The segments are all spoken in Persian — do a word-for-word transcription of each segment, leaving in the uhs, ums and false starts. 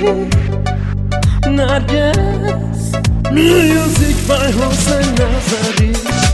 نرگس میوزیک بای حسین نظری.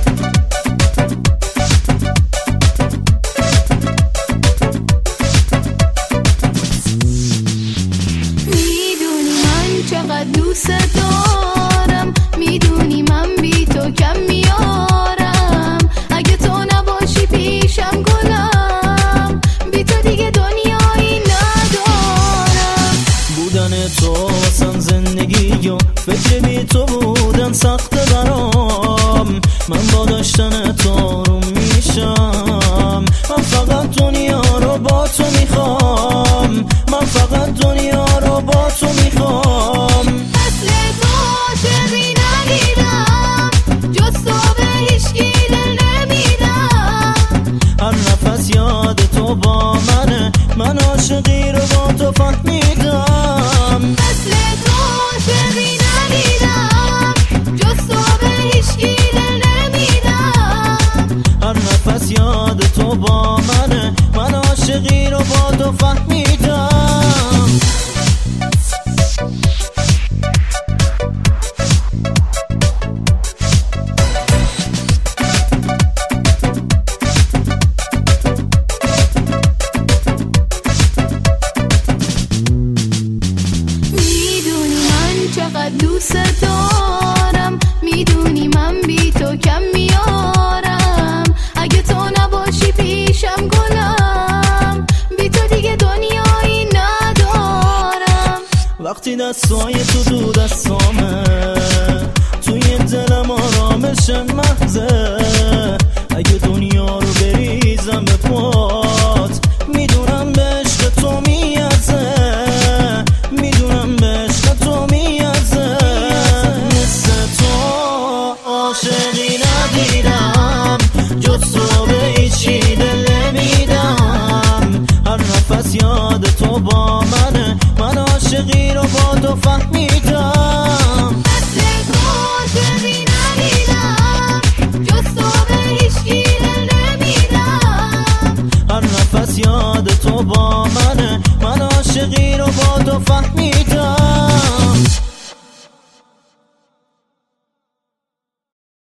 میدونی من چقدر دوست دارم، میدونی من بی تو کم میارم. اگه تو نباشی پیشم گلم، بی تو دیگه دنیایی ندارم. بودن تو واسم زندگی و فکر بی تو بودن سخت برام. من با داشتن تو آروم میشم. من فقط دنیا رو با تو میخوام. من فقط دنیا رو با تو میخوام. مثل تو عاشقی ندیدم، جز تو به هیچکی دل نمیدم. هر نفس یاد تو با منه، من عاشقی رو با تو فهمیدم. مثل تو عاشقی ندیدم، جز تو به هیچکی دل نمیدم. هر نفس یاد تو با منه، من عاشقی رو با تو فهمیدم. چقدر دوست دارم، میدونی من بی تو کم میارم. اگه تو نباشی پیشم گلم، بی تو دیگه دنیایی ندارم. وقتی دستای تو دو دستامه، توی دلم آرامش محضه. اگه دنیا رو بریزم به پات، میدونم به عشق تو میازه. میدونم به عشق تو میازه. مثل تو عاشقی ندیدم، جز تو به هیچی دل نمیدم. هر نفس یاد تو با منه، من عاشقی رو با تو فهمیدم. مثل تو عاشقی ندیدم، جز تو به هیچکی دل نمیدم. هر نفس یاد تو با منه، من عاشقی